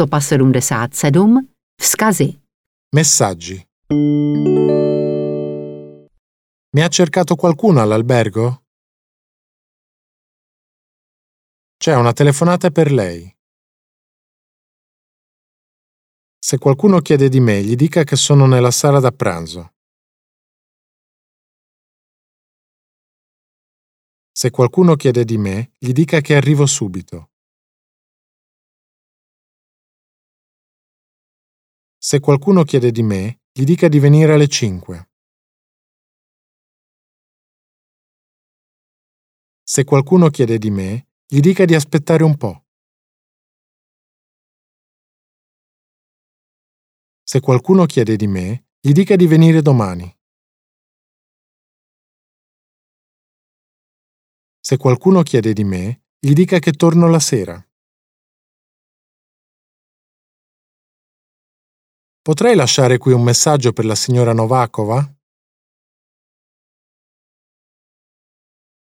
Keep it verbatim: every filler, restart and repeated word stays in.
sto sedmdesát sedm. Vzkazy. Messaggi. Mi ha cercato qualcuno all'albergo? C'è una telefonata per lei. Se qualcuno chiede di me, gli dica che sono nella sala da pranzo. Se qualcuno chiede di me, gli dica che arrivo subito. Se qualcuno chiede di me, gli dica di venire alle cinque. Se qualcuno chiede di me, gli dica di aspettare un po'. Se qualcuno chiede di me, gli dica di venire domani. Se qualcuno chiede di me, gli dica che torno la sera. Potrei lasciare qui un messaggio per la signora Novakova?